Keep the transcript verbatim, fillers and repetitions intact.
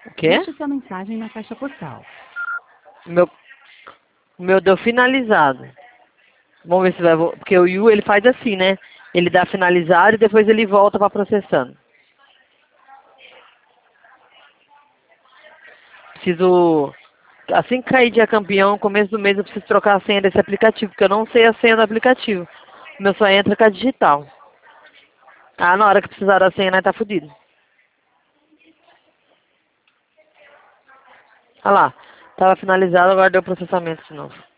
O quê? Deixe sua mensagem na caixa postal. O meu, o meu deu finalizado. Vamos ver se vai... vo- Porque o Yu, ele faz assim, né? Ele dá finalizado e depois ele volta para processando. Preciso... Assim que cair dia campeão, começo do mês, eu preciso trocar a senha desse aplicativo, porque eu não sei a senha do aplicativo. O meu só entra com a digital. Ah, na hora que precisar da senha, nós tá fudido. Olha lá. Tava finalizado, agora deu processamento de novo.